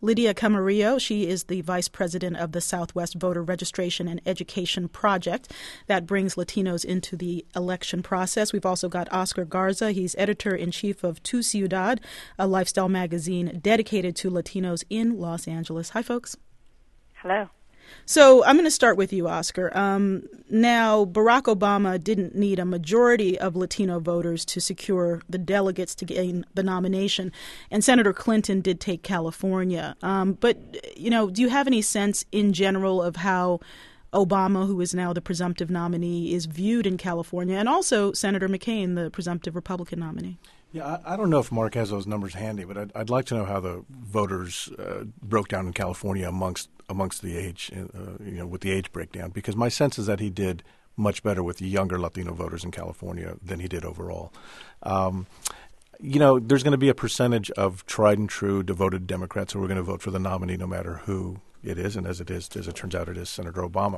Lydia Camarillo. She is the vice president of the Southwest Voter Registration and Education Project that brings Latinos into the election process. We've also got Oscar Garza. He's editor-in-chief of Tu Ciudad, a lifestyle magazine dedicated to Latinos in Los Angeles. Hi, folks. Hello. So I'm going to start with you, Oscar. Now, Barack Obama didn't need a majority of Latino voters to secure the delegates to gain the nomination, and Senator Clinton did take California. But, do you have any sense in general of how Obama, who is now the presumptive nominee, is viewed in California, and also Senator McCain, the presumptive Republican nominee? Yeah, I don't know if Mark has those numbers handy, but I'd like to know how the voters broke down in California amongst the age, with the age breakdown, because my sense is that he did much better with the younger Latino voters in California than he did overall. There's going to be a percentage of tried and true devoted Democrats who are going to vote for the nominee no matter who it is, and as it turns out, it is Senator Obama.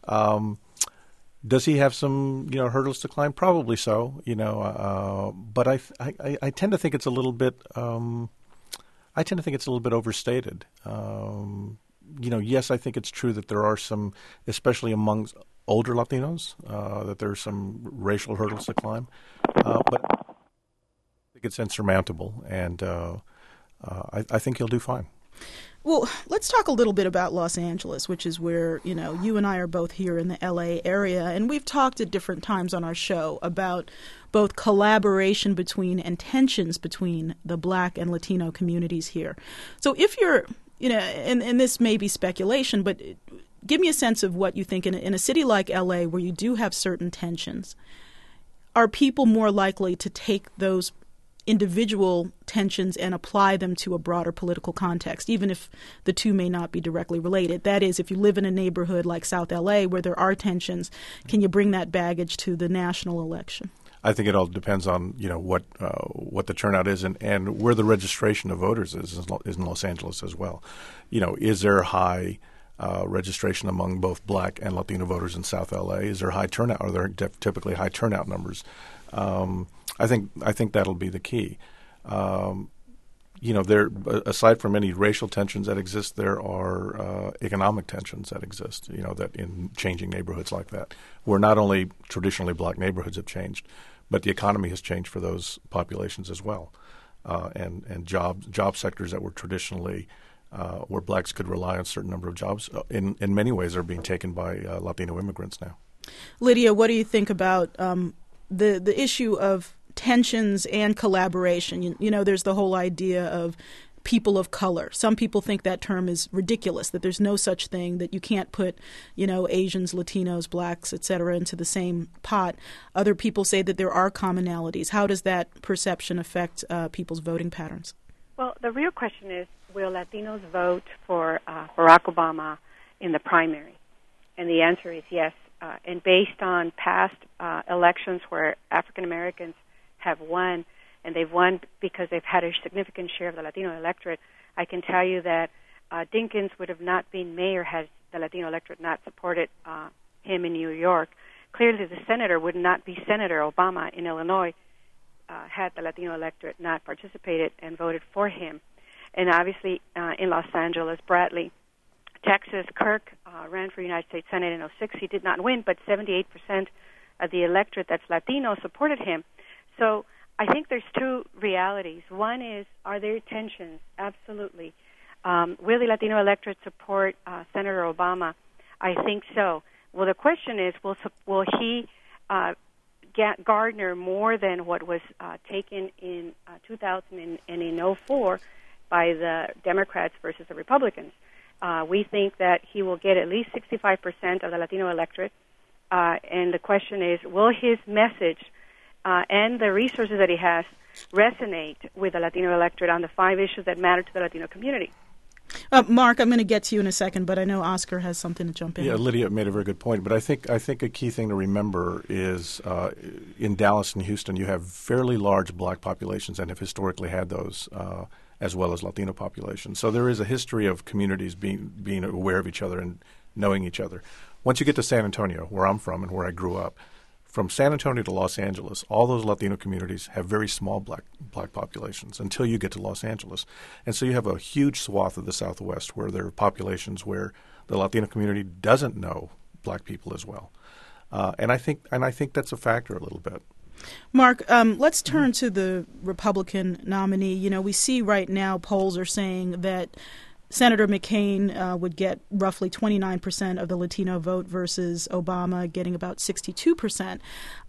Does he have some, hurdles to climb? Probably so, but I tend to think it's a little bit. I tend to think it's a little bit overstated. Yes, I think it's true that there are some, especially among older Latinos, that there's some racial hurdles to climb, but I think it's insurmountable, and I think he'll do fine. Well, let's talk a little bit about Los Angeles, which is where, you and I are both here in the L.A. area. And we've talked at different times on our show about both collaboration between and tensions between the Black and Latino communities here. So if you're, and this may be speculation, but give me a sense of what you think in a city like L.A. where you do have certain tensions. Are people more likely to take those individual tensions and apply them to a broader political context, even if the two may not be directly related? That is, if you live in a neighborhood like South LA where there are tensions, can you bring that baggage to the national election? I think it all depends on what the turnout is and where the registration of voters is in Los Angeles as well. Is there high registration among both Black and Latino voters in South LA? Is there high turnout? Are there typically high turnout numbers? I think that'll be the key. There, aside from any racial tensions that exist, there are economic tensions that exist. That in changing neighborhoods like that, where not only traditionally Black neighborhoods have changed, but the economy has changed for those populations as well, and job sectors that were traditionally where Blacks could rely on a certain number of jobs, in many ways are being taken by Latino immigrants now. Lydia, what do you think about the issue of tensions and collaboration? There's the whole idea of people of color. Some people think that term is ridiculous, that there's no such thing, that you can't put, Asians, Latinos, Blacks, et cetera, into the same pot. Other people say that there are commonalities. How does that perception affect people's voting patterns? Well, the real question is, will Latinos vote for Barack Obama in the primary? And the answer is yes. And based on past elections where African Americans have won, and they've won because they've had a significant share of the Latino electorate, I can tell you that Dinkins would have not been mayor had the Latino electorate not supported him in New York. Clearly, the senator would not be Senator Obama in Illinois had the Latino electorate not participated and voted for him. And obviously, in Los Angeles, Bradley, Texas, Kirk ran for United States Senate in 2006. He did not win, but 78% of the electorate that's Latino supported him. So I think there's two realities. One is, are there tensions? Absolutely. Will the Latino electorate support Senator Obama? I think so. Well, the question is, will he garner more than what was taken in 2000 and in 2004 by the Democrats versus the Republicans? We think that he will get at least 65% of the Latino electorate. And the question is, will his message and the resources that he has resonate with the Latino electorate on the 5 issues that matter to the Latino community? Mark, I'm going to get to you in a second, but I know Oscar has something to jump in. Yeah, Lydia made a very good point, but I think a key thing to remember is in Dallas and Houston, you have fairly large Black populations and have historically had those, as well as Latino populations. So there is a history of communities being aware of each other and knowing each other. Once you get to San Antonio, where I'm from and where I grew up, from San Antonio to Los Angeles, all those Latino communities have very small black populations until you get to Los Angeles. And so you have a huge swath of the Southwest where there are populations where the Latino community doesn't know black people as well. And I think that's a factor a little bit. Mark, let's turn to the Republican nominee. You know, we see right now polls are saying that Senator McCain would get roughly 29% of the Latino vote versus Obama getting about 62%.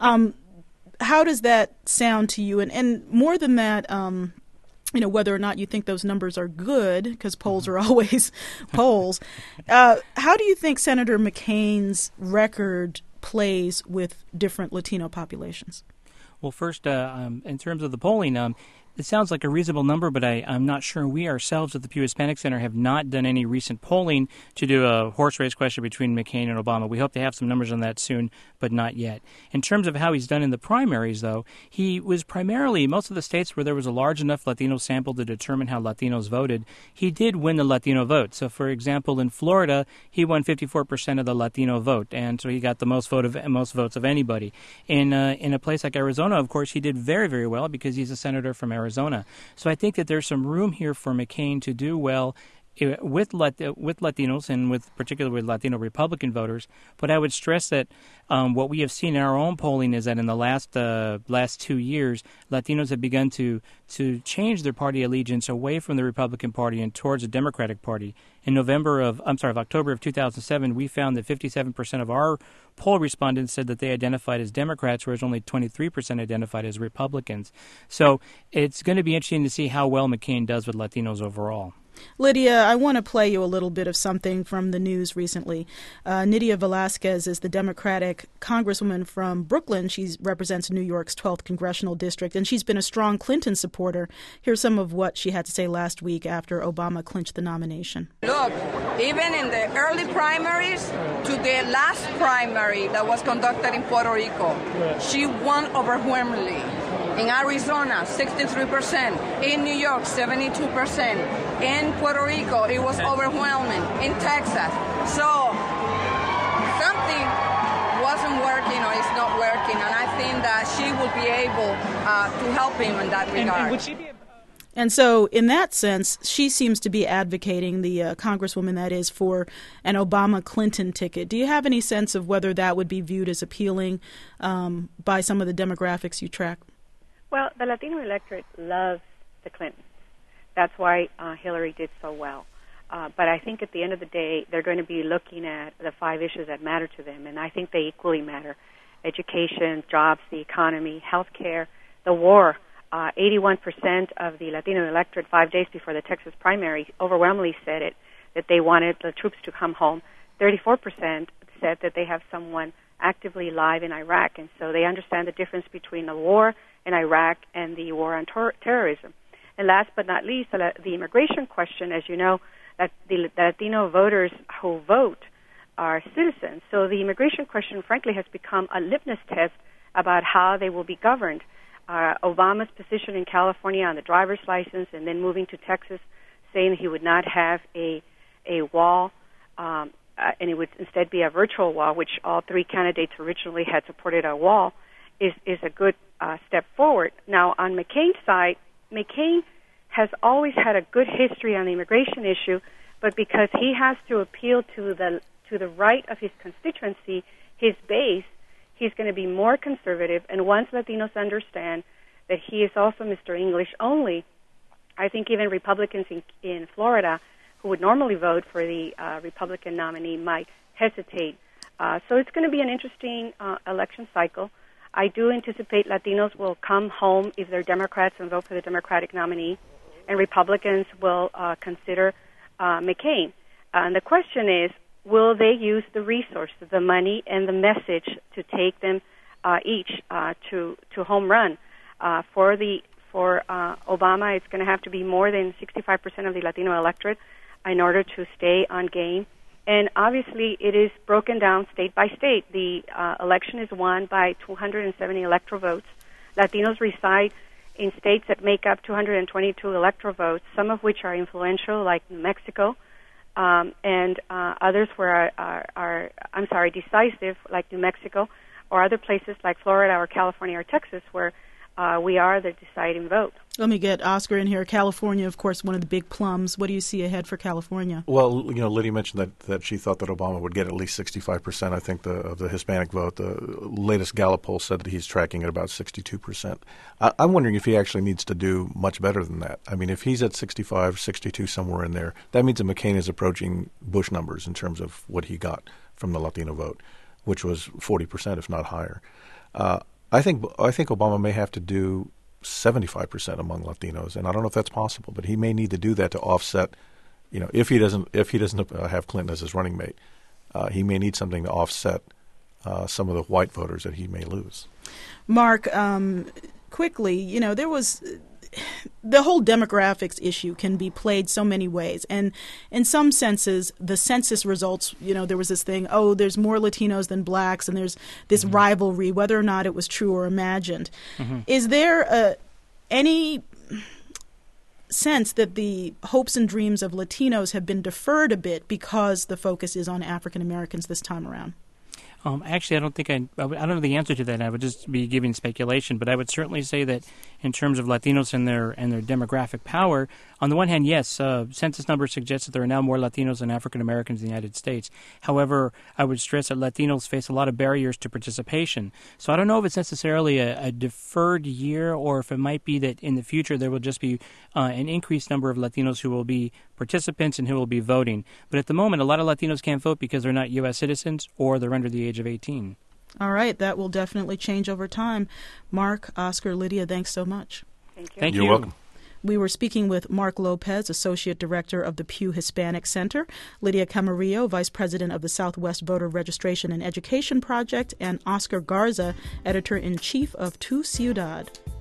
How does that sound to you? And more than that, you know, whether or not you think those numbers are good, because polls are always polls, how do you think Senator McCain's record plays with different Latino populations? Well, first, in terms of the polling, it sounds like a reasonable number, but I'm not sure. We ourselves at the Pew Hispanic Center have not done any recent polling to do a horse race question between McCain and Obama. We hope to have some numbers on that soon, but not yet. In terms of how he's done in the primaries, though, he was primarily, most of the states where there was a large enough Latino sample to determine how Latinos voted, he did win the Latino vote. So, for example, in Florida, he won 54% of the Latino vote, and so he got the most votes of anybody. In a place like Arizona, of course, he did very, very well because he's a senator from Arizona. So I think that there's some room here for McCain to do well with Latinos and particularly with Latino Republican voters. But I would stress that what we have seen in our own polling is that in the last 2 years, Latinos have begun to change their party allegiance away from the Republican Party and towards the Democratic Party. In October of 2007, we found that 57% of our poll respondents said that they identified as Democrats, whereas only 23% identified as Republicans. So it's going to be interesting to see how well McCain does with Latinos overall. Lydia, I want to play you a little bit of something from the news recently. Nydia Velázquez is the Democratic congresswoman from Brooklyn. She represents New York's 12th congressional district, and she's been a strong Clinton supporter. Here's some of what she had to say last week after Obama clinched the nomination. Look, even in the early primaries to the last primary that was conducted in Puerto Rico, she won overwhelmingly. In Arizona, 63%. In New York, 72%. In Puerto Rico, it was overwhelming. In Texas. So something wasn't working or is not working, and I think that she will be able to help him in that regard. And would she be And so in that sense, she seems to be advocating, the congresswoman that is, for an Obama-Clinton ticket. Do you have any sense of whether that would be viewed as appealing by some of the demographics you track? Well, the Latino electorate loves the Clintons. That's why Hillary did so well. But I think at the end of the day, they're going to be looking at the 5 issues that matter to them, and I think they equally matter. Education, jobs, the economy, health care, the war. 81% of the Latino electorate 5 days before the Texas primary overwhelmingly said that they wanted the troops to come home. 34% said that they have someone actively live in Iraq, and so they understand the difference between the war in Iraq and the war on terrorism. And last but not least, the immigration question, as you know, that the Latino voters who vote are citizens. So the immigration question, frankly, has become a litmus test about how they will be governed. Obama's position in California on the driver's license and then moving to Texas, saying he would not have a wall, and it would instead be a virtual wall, which all 3 candidates originally had supported a wall, is a good step forward. Now, on McCain's side, McCain has always had a good history on the immigration issue, but because he has to appeal to the right of his constituency, his base, he's going to be more conservative. And once Latinos understand that he is also Mr. English only, I think even Republicans in Florida who would normally vote for the Republican nominee might hesitate. So it's going to be an interesting election cycle. I do anticipate Latinos will come home if they're Democrats and vote for the Democratic nominee, and Republicans will consider McCain. And the question is, will they use the resources, the money, and the message to take them each to home run? For Obama, it's going to have to be more than 65% of the Latino electorate in order to stay on game. And obviously, it is broken down state by state. The election is won by 270 electoral votes. Latinos reside in states that make up 222 electoral votes, some of which are influential, like New Mexico, and others where are decisive, like New Mexico, or other places like Florida or California or Texas where we are the deciding vote. Let me get Oscar in here. California, of course, one of the big plums. What do you see ahead for California? Well, Lydia mentioned that she thought that Obama would get at least 65%, I think, of the Hispanic vote. The latest Gallup poll said that he's tracking at about 62%. I'm wondering if he actually needs to do much better than that. I mean, if he's at 65, 62, somewhere in there, that means that McCain is approaching Bush numbers in terms of what he got from the Latino vote, which was 40%, if not higher. I think Obama may have to do 75% among Latinos, and I don't know if that's possible, but he may need to do that to offset. If he doesn't have Clinton as his running mate, he may need something to offset some of the white voters that he may lose. Mark, quickly, there was the whole demographics issue can be played so many ways. And in some senses, the census results, there was this thing, there's more Latinos than blacks, and there's this rivalry, whether or not it was true or imagined. Mm-hmm. Is there any sense that the hopes and dreams of Latinos have been deferred a bit because the focus is on African Americans this time around? Actually, I don't know the answer to that. I would just be giving speculation, but I would certainly say that in terms of Latinos and their demographic power, on the one hand, yes, census numbers suggest that there are now more Latinos than African Americans in the United States. However, I would stress that Latinos face a lot of barriers to participation. So I don't know if it's necessarily a deferred year, or if it might be that in the future there will just be an increased number of Latinos who will be participants and who will be voting. But at the moment, a lot of Latinos can't vote because they're not U.S. citizens or they're under the age of 18. All right, that will definitely change over time. Mark, Oscar, Lydia, thanks so much. Thank you. Thank you. You're welcome. We were speaking with Mark Lopez, Associate Director of the Pew Hispanic Center, Lydia Camarillo, Vice President of the Southwest Voter Registration and Education Project, and Oscar Garza, Editor-in-Chief of Tu Ciudad.